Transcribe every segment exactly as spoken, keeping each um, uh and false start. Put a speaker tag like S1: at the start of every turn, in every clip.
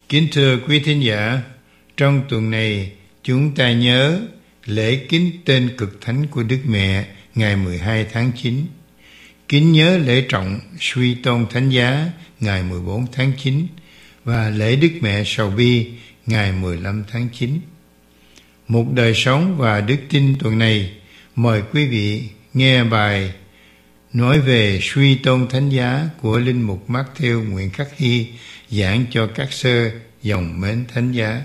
S1: Kính thưa quý thính giả, trong tuần này chúng ta nhớ lễ kính tên cực thánh của Đức Mẹ ngày mười hai tháng chín, kính nhớ lễ trọng suy tôn thánh giá ngày mười bốn tháng chín và lễ Đức Mẹ Sầu Bi ngày mười lăm tháng chín. Một đời sống và đức tin tuần này, mời quý vị nghe bài nói về suy tôn thánh giá của Linh mục Matthew Nguyễn Khắc Hy giảng cho các sơ dòng mến thánh giá.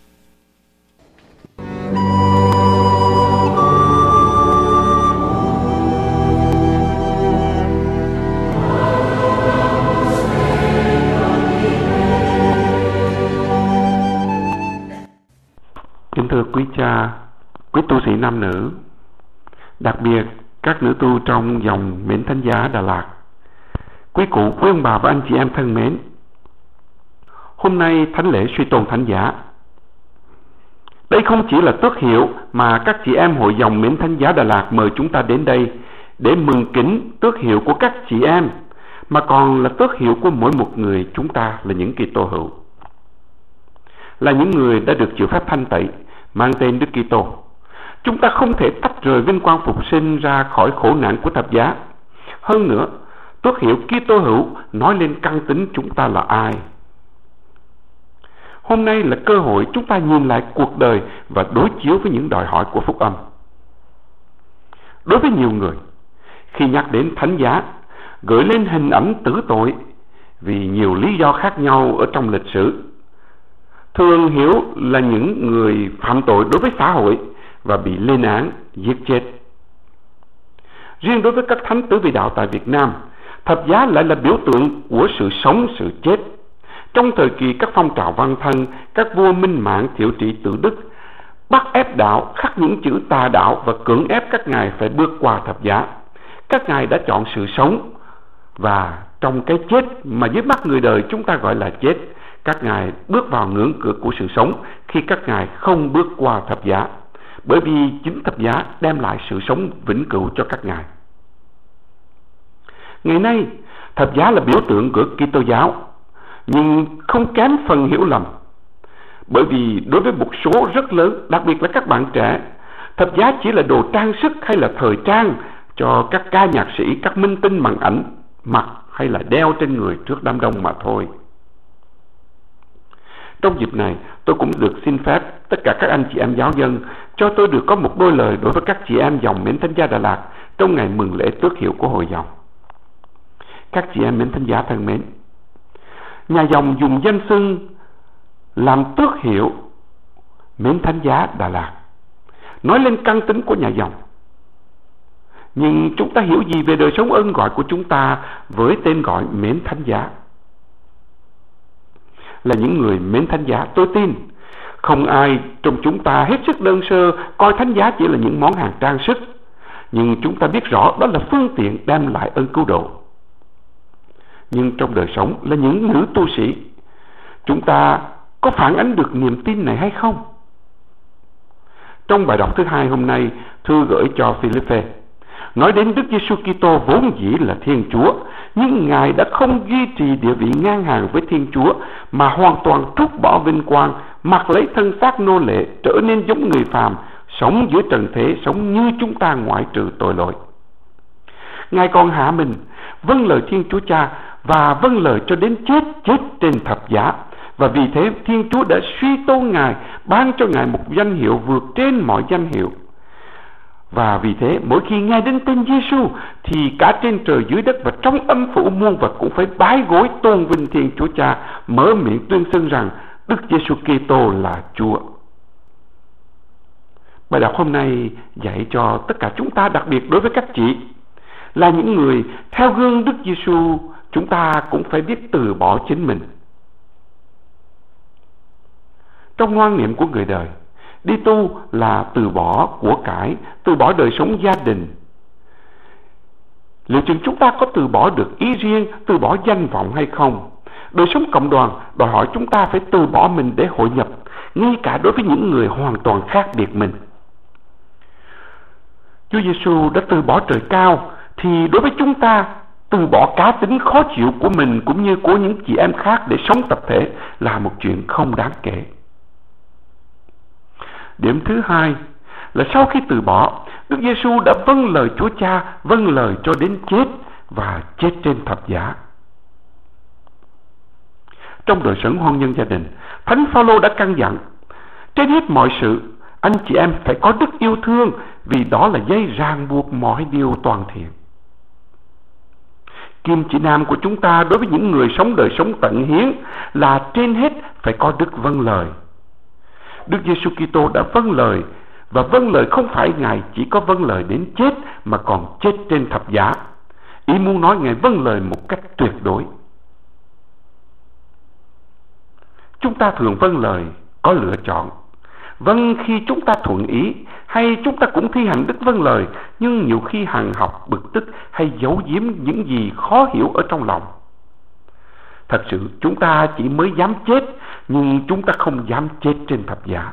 S2: Kính thưa quý cha, quý tu sĩ nam nữ, đặc biệt các nữ tu trong dòng mến thánh giá Đà Lạt, quý cụ, quý ông bà và anh chị em thân mến, hôm nay thánh lễ suy tôn thánh giá. Đây không chỉ là tước hiệu mà các chị em hội dòng mến thánh giá Đà Lạt mời chúng ta đến đây để mừng kính tước hiệu của các chị em, mà còn là tước hiệu của mỗi một người chúng ta là những Kitô hữu, là những người đã được chịu phép thanh tẩy, mang tên Đức Kitô. Chúng ta không thể tách rời vinh quang phục sinh ra khỏi khổ nạn của thập giá. Hơn nữa, tước hiệu Kitô hữu nói lên căn tính chúng ta là ai. Hôm nay là cơ hội chúng ta nhìn lại cuộc đời và đối chiếu với những đòi hỏi của phúc âm. Đối với nhiều người, khi nhắc đến thánh giá, gửi lên hình ảnh tử tội vì nhiều lý do khác nhau ở trong lịch sử, thường hiểu là những người phạm tội đối với xã hội và bị lên án, giết chết. Riêng đối với các thánh tử vị đạo tại Việt Nam, thập giá lại là biểu tượng của sự sống, sự chết. Trong thời kỳ các phong trào văn thân, các vua minh mạng thiệu trị tự đức bắt ép đạo, khắc những chữ tà đạo và cưỡng ép các ngài phải bước qua thập giá. Các ngài đã chọn sự sống, và trong cái chết mà dưới mắt người đời chúng ta gọi là chết, các ngài bước vào ngưỡng cửa của sự sống khi các ngài không bước qua thập giá, bởi vì chính thập giá đem lại sự sống vĩnh cửu cho các ngài. Ngày nay, thập giá là biểu tượng của Kitô giáo, nhưng không kém phần hiểu lầm, bởi vì đối với một số rất lớn, đặc biệt là các bạn trẻ, thập giá chỉ là đồ trang sức hay là thời trang cho các ca nhạc sĩ, các minh tinh bằng ảnh mặc hay là đeo trên người trước đám đông mà thôi. Trong dịp này, tôi cũng được xin phép tất cả các anh chị em giáo dân cho tôi được có một đôi lời đối với các chị em dòng mến thánh giá Đà Lạt trong ngày mừng lễ tước hiệu của hội dòng. Các chị em mến thánh giá thân mến, nhà dòng dùng danh xưng làm tước hiệu mến thánh giá Đà Lạt, nói lên căn tính của nhà dòng. Nhưng chúng ta hiểu gì về đời sống ơn gọi của chúng ta với tên gọi mến thánh giá? Là những người mến thánh giá, tôi tin không ai trong chúng ta hết sức đơn sơ coi thánh giá chỉ là những món hàng trang sức, nhưng chúng ta biết rõ đó là phương tiện đem lại ơn cứu độ. Nhưng trong đời sống là những nữ tu sĩ, chúng ta có phản ánh được niềm tin này hay không? Trong bài đọc thứ hai hôm nay, thư gửi cho Philippe, nói đến Đức Giêsu Kitô vốn dĩ là Thiên Chúa, nhưng Ngài đã không duy trì địa vị ngang hàng với Thiên Chúa, mà hoàn toàn trút bỏ vinh quang, mặc lấy thân xác nô lệ, trở nên giống người phàm, sống giữa trần thế, sống như chúng ta ngoại trừ tội lỗi. Ngài còn hạ mình, vâng lời Thiên Chúa Cha và vâng lời cho đến chết, chết trên thập giá. Và vì thế Thiên Chúa đã suy tôn Ngài, ban cho Ngài một danh hiệu vượt trên mọi danh hiệu. Và vì thế mỗi khi nghe đến tên Giêsu thì cả trên trời dưới đất và trong âm phủ muôn vật cũng phải bái gối tôn vinh Thiên Chúa Cha, mở miệng tuyên xưng rằng Đức Giêsu Kitô là Chúa. Bài đọc hôm nay dạy cho tất cả chúng ta, đặc biệt đối với các chị, là những người theo gương Đức Giêsu, chúng ta cũng phải biết từ bỏ chính mình. Trong ngoan niệm của người đời, đi tu là từ bỏ của cải, từ bỏ đời sống gia đình. Liệu chừng chúng ta có từ bỏ được ý riêng, từ bỏ danh vọng hay không? Đời sống cộng đoàn đòi hỏi chúng ta phải từ bỏ mình để hội nhập, ngay cả đối với những người hoàn toàn khác biệt mình. Chúa Giêsu đã từ bỏ trời cao, thì đối với chúng ta từ bỏ cá tính khó chịu của mình cũng như của những chị em khác để sống tập thể là một chuyện không đáng kể. Điểm thứ hai là sau khi từ bỏ, Đức Giêsu đã vâng lời Chúa Cha, vâng lời cho đến chết và chết trên thập giá. Trong đời sống hôn nhân gia đình, Thánh Phaolô đã căn dặn: trên hết mọi sự, anh chị em phải có đức yêu thương, vì đó là dây ràng buộc mọi điều toàn thiện. Kim chỉ nam của chúng ta đối với những người sống đời sống tận hiến là trên hết phải có đức vâng lời. Đức Giêsu Kitô đã vâng lời, và vâng lời không phải Ngài chỉ có vâng lời đến chết mà còn chết trên thập giá. Ý muốn nói Ngài vâng lời một cách tuyệt đối. Chúng ta thường vâng lời có lựa chọn, vâng khi chúng ta thuận ý, hay chúng ta cũng thi hành đức vâng lời, nhưng nhiều khi hằn học, bực tức hay giấu giếm những gì khó hiểu ở trong lòng. Thật sự chúng ta chỉ mới dám chết, nhưng chúng ta không dám chết trên thập giá.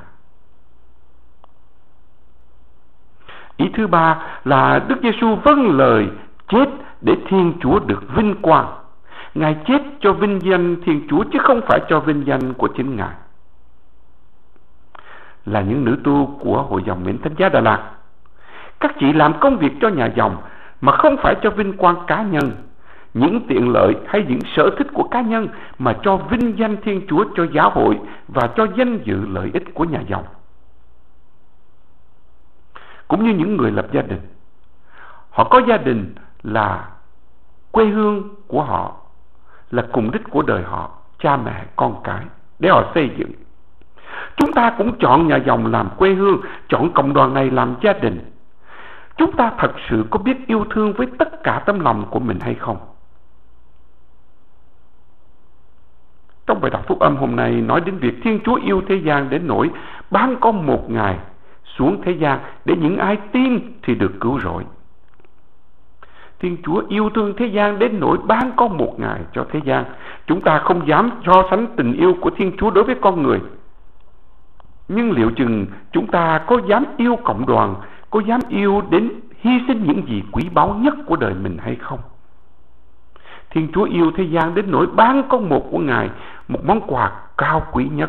S2: Ý thứ ba là Đức Giêsu vâng lời chết để Thiên Chúa được vinh quang. Ngài chết cho vinh danh Thiên Chúa chứ không phải cho vinh danh của chính Ngài. Là những nữ tu của Hội dòng Mến Thánh Giá Đà Lạt, các chị làm công việc cho nhà dòng mà không phải cho vinh quang cá nhân, những tiện lợi hay những sở thích của cá nhân, mà cho vinh danh Thiên Chúa, cho giáo hội và cho danh dự lợi ích của nhà dòng. Cũng như những người lập gia đình, họ có gia đình là quê hương của họ, là cùng đích của đời họ, cha mẹ, con cái, để họ xây dựng. Chúng ta cũng chọn nhà dòng làm quê hương, chọn cộng đoàn này làm gia đình. Chúng ta thật sự có biết yêu thương với tất cả tấm lòng của mình hay không? Trong bài đọc phúc âm hôm nay nói đến việc Thiên Chúa yêu thế gian đến nỗi ban con một Ngài xuống thế gian để những ai tin thì được cứu rỗi. Thiên Chúa yêu thương thế gian đến nỗi ban con một Ngài cho thế gian. Chúng ta không dám so sánh tình yêu của Thiên Chúa đối với con người. Nhưng liệu chừng chúng ta có dám yêu cộng đoàn, có dám yêu đến hy sinh những gì quý báu nhất của đời mình hay không? Thiên Chúa yêu thế gian đến nỗi ban con một của Ngài, một món quà cao quý nhất.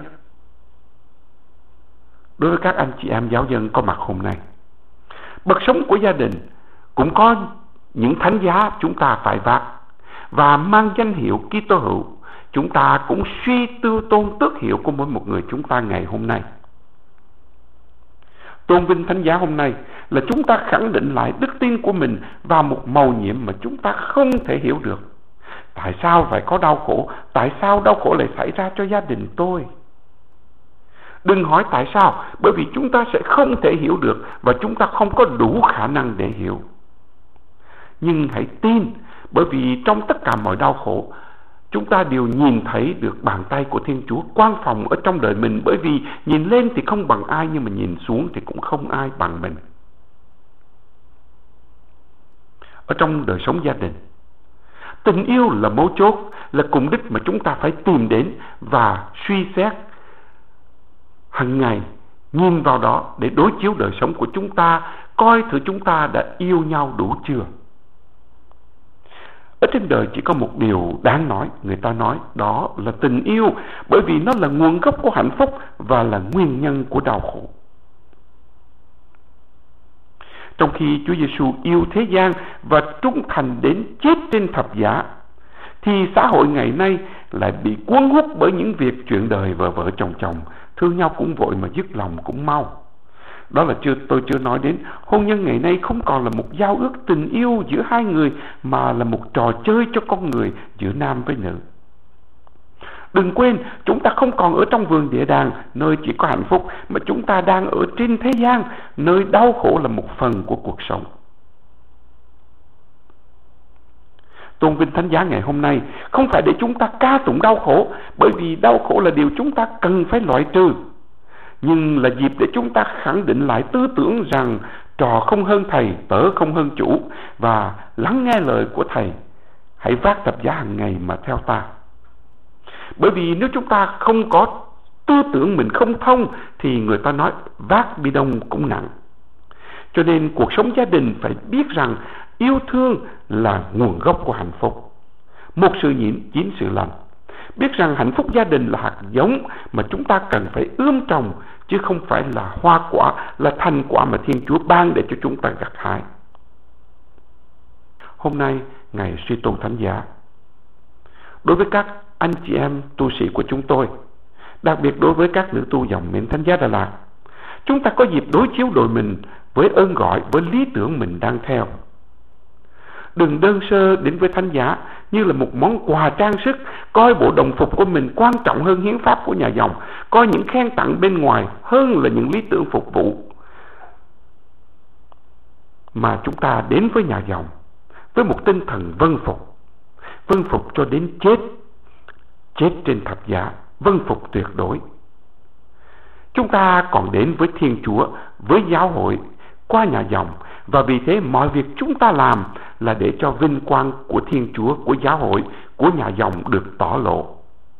S2: Đối với các anh chị em giáo dân có mặt hôm nay, bậc sống của gia đình cũng có những thánh giá chúng ta phải vác, và mang danh hiệu Kitô hữu, chúng ta cũng suy tư tôn tước hiệu của mỗi một người chúng ta ngày hôm nay. Tôn vinh thánh giá hôm nay là chúng ta khẳng định lại đức tin của mình vào một mầu nhiệm mà chúng ta không thể hiểu được. Tại sao phải có đau khổ? Tại sao đau khổ lại xảy ra cho gia đình tôi? Đừng hỏi tại sao, bởi vì chúng ta sẽ không thể hiểu được và chúng ta không có đủ khả năng để hiểu. Nhưng hãy tin, bởi vì trong tất cả mọi đau khổ, chúng ta đều nhìn thấy được bàn tay của Thiên Chúa quan phòng ở trong đời mình. Bởi vì nhìn lên thì không bằng ai, nhưng mà nhìn xuống thì cũng không ai bằng mình. Ở trong đời sống gia đình, tình yêu là mấu chốt, là cùng đích mà chúng ta phải tìm đến và suy xét hàng ngày, nhìn vào đó để đối chiếu đời sống của chúng ta, coi thử chúng ta đã yêu nhau đủ chưa. Ở trên đời chỉ có một điều đáng nói, người ta nói đó là tình yêu, bởi vì nó là nguồn gốc của hạnh phúc và là nguyên nhân của đau khổ. Trong khi Chúa Giêsu yêu thế gian và trung thành đến chết trên thập giá, thì xã hội ngày nay lại bị cuốn hút bởi những việc chuyện đời vợ vợ chồng chồng, thương nhau cũng vội mà dứt lòng cũng mau. Đó là chưa tôi chưa nói đến hôn nhân ngày nay không còn là một giao ước tình yêu giữa hai người, mà là một trò chơi cho con người giữa nam với nữ. Đừng quên, chúng ta không còn ở trong vườn địa đàng nơi chỉ có hạnh phúc, mà chúng ta đang ở trên thế gian nơi đau khổ là một phần của cuộc sống. Tôn vinh thánh giá ngày hôm nay không phải để chúng ta ca tụng đau khổ, bởi vì đau khổ là điều chúng ta cần phải loại trừ, nhưng là dịp để chúng ta khẳng định lại tư tưởng rằng trò không hơn thầy, tớ không hơn chủ, và lắng nghe lời của thầy. Hãy vác thập giá hàng ngày mà theo ta. Bởi vì nếu chúng ta không có tư tưởng mình không thông, thì người ta nói vác bi đông cũng nặng. Cho nên cuộc sống gia đình phải biết rằng yêu thương là nguồn gốc của hạnh phúc. Một sự nhịn chín sự lành. Biết rằng hạnh phúc gia đình là hạt giống mà chúng ta cần phải ươm trồng, chứ không phải là hoa quả, là thành quả mà Thiên Chúa ban để cho chúng ta gặt hái. Hôm nay, ngày suy tôn thánh giá, đối với các anh chị em tu sĩ của chúng tôi, đặc biệt đối với các nữ tu dòng Mến Thánh Giá Đà Lạt, chúng ta có dịp đối chiếu đời mình với ơn gọi, với lý tưởng mình đang theo. Đừng đơn sơ đến với thánh giá như là một món quà trang sức, coi bộ đồng phục của mình quan trọng hơn hiến pháp của nhà dòng, coi những khen tặng bên ngoài hơn là những lý tưởng phục vụ. Mà chúng ta đến với nhà dòng với một tinh thần vâng phục, vâng phục cho đến chết, chết trên thập giá, vâng phục tuyệt đối. Chúng ta còn đến với Thiên Chúa, với giáo hội, qua nhà dòng, và vì thế mọi việc chúng ta làm là để cho vinh quang của Thiên Chúa, của giáo hội, của nhà dòng được tỏ lộ.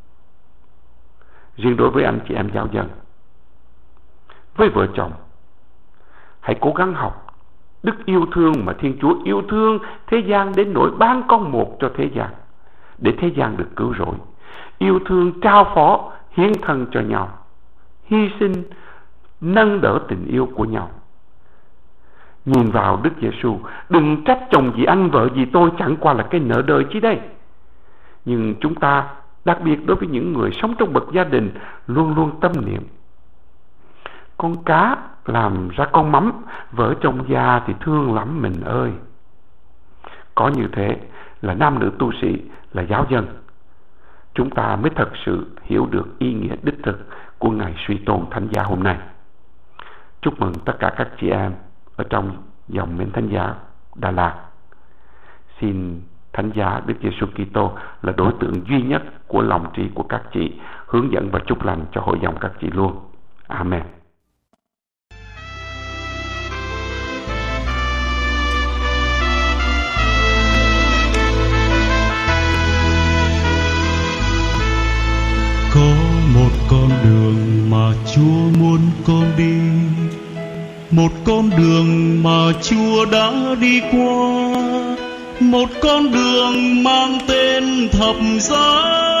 S2: Riêng đối với anh chị em giáo dân, với vợ chồng, hãy cố gắng học đức yêu thương mà Thiên Chúa yêu thương thế gian đến nỗi ban con một cho thế gian, để thế gian được cứu rỗi. Yêu thương trao phó, hiến thân cho nhau, hy sinh, nâng đỡ tình yêu của nhau. Nhìn vào Đức Giêsu, đừng trách chồng vì anh, vợ vì tôi, chẳng qua là cái nợ đời chi đây. Nhưng chúng ta, đặc biệt đối với những người sống trong bậc gia đình, luôn luôn tâm niệm: con cá làm ra con mắm, vợ chồng già thì thương lắm mình ơi. Có như thế là nam nữ tu sĩ, là giáo dân, chúng ta mới thật sự hiểu được ý nghĩa đích thực của ngày suy tôn thánh giá hôm nay. Chúc mừng tất cả các chị em ở trong dòng Mến Thánh Giá Đà Lạt. Xin Thánh giá Đức Giêsu Kitô là đối tượng duy nhất của lòng tri của các chị, hướng dẫn và chúc lành cho hội dòng các chị luôn. Amen.
S3: Có một con đường mà Chúa muốn con đi, một con đường mà Chúa đã đi qua, một con đường mang tên thập giá.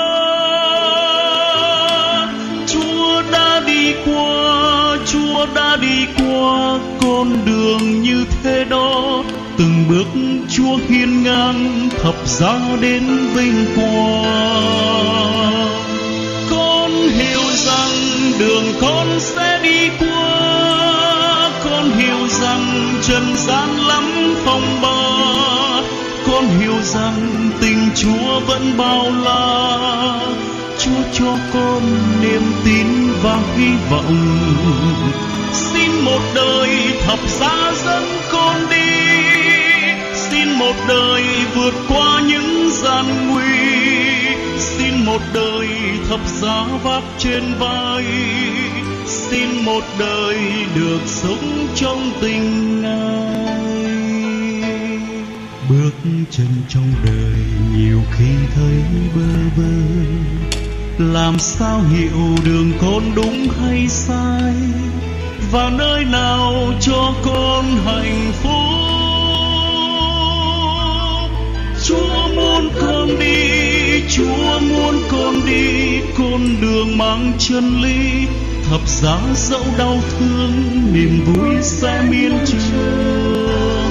S3: Chúa đã đi qua, Chúa đã đi qua con đường như thế đó, từng bước Chúa hiên ngang thập giá đến vinh quang. Con hiểu rằng đường con sẽ đi qua, con hiểu rằng trần gian lắm phong ba, con hiểu rằng tình Chúa vẫn bao la. Chúa cho con niềm tin và hy vọng, xin một đời thập giá dẫn con đi, xin một đời vượt qua những gian nguy, xin một đời thập giá vác trên vai, xin một đời được sống trong tình Ngài. Bước chân trong đời nhiều khi thấy bơ vơ, làm sao hiểu đường con đúng hay sai, và nơi nào cho con hạnh phúc. Chúa muốn con đi, Chúa muốn con đi con đường mang chân lý, thập giá dẫu đau thương niềm vui sẽ miên trường.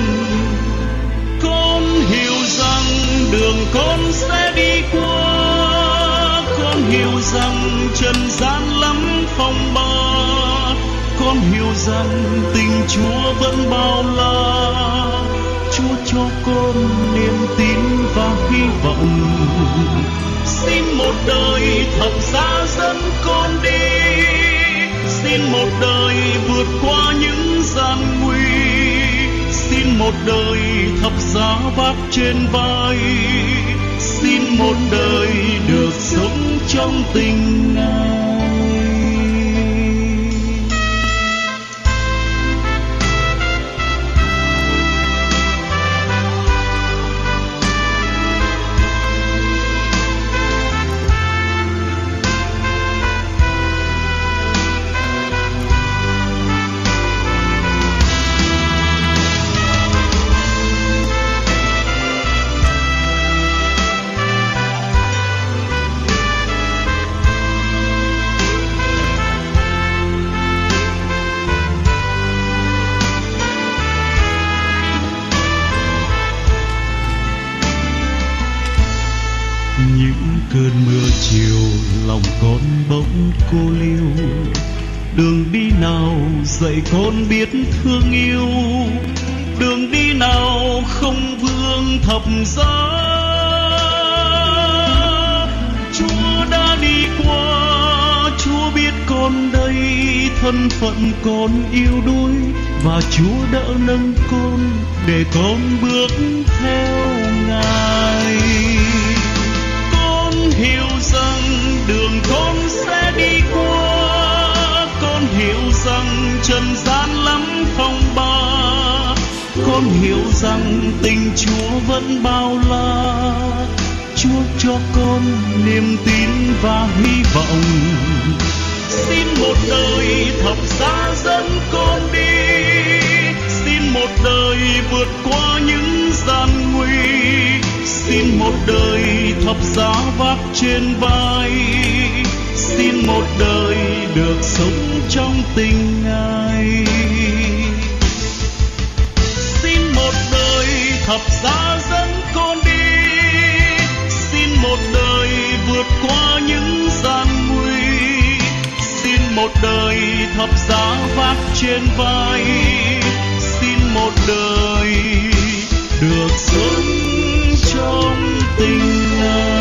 S3: Con hiểu rằng đường con sẽ đi qua, con hiểu rằng trần gian lắm phong ba, con hiểu rằng tình Chúa vẫn bao la. Chúa cho con niềm tin và hy vọng, xin một đời thập giá dẫn con đi, xin một đời vượt qua những gian nguy, xin một đời thập giá vác trên vai, xin một đời được sống trong tình Ngài. con bỗng cô liêu. Đường đi nào dạy con biết thương yêu, đường đi nào không vương thập giá. Chúa đã đi qua, Chúa biết con đây, thân phận con yêu đuối, và Chúa đỡ nâng con để con bước theo Ngài. Con hiểu rằng đường con sẽ đi qua, con hiểu rằng trần gian lắm phong ba, con hiểu rằng tình Chúa vẫn bao la. Chúa cho con niềm tin và hy vọng. Xin một đời thập giá dẫn con đi, xin một đời vượt qua những gian nguy, xin một đời thập giá vác trên vai, xin một đời được sống trong tình Ngài. Xin một đời thập giá dẫn con đi, xin một đời vượt qua những gian nguy, xin một đời thập giá vác trên vai, xin một đời được sống trong tình Ngài.